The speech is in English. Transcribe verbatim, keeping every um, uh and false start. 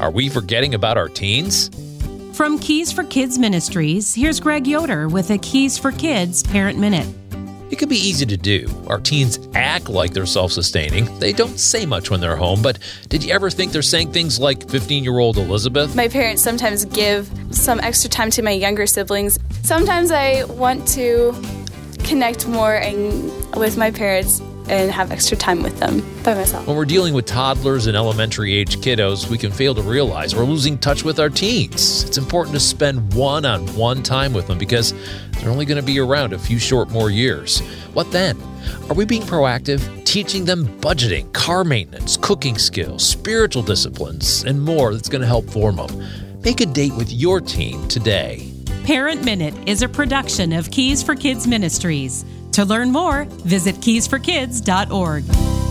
Are we forgetting about our teens? From Keys for Kids Ministries, here's Greg Yoder with a Keys for Kids Parent Minute. It can be easy to do. Our teens act like they're self-sustaining. They don't say much when they're home, but did you ever think they're saying things like fifteen-year-old Elizabeth? My parents sometimes give some extra time to my younger siblings. Sometimes I want to connect more and, with my parents and have extra time with them by myself. When we're dealing with toddlers and elementary-age kiddos, we can fail to realize we're losing touch with our teens. It's important to spend one-on-one time with them because they're only going to be around a few short more years. What then? Are we being proactive, teaching them budgeting, car maintenance, cooking skills, spiritual disciplines, and more that's going to help form them? Make a date with your teen today. Parent Minute is a production of Keys for Kids Ministries. To learn more, visit keys for kids dot org.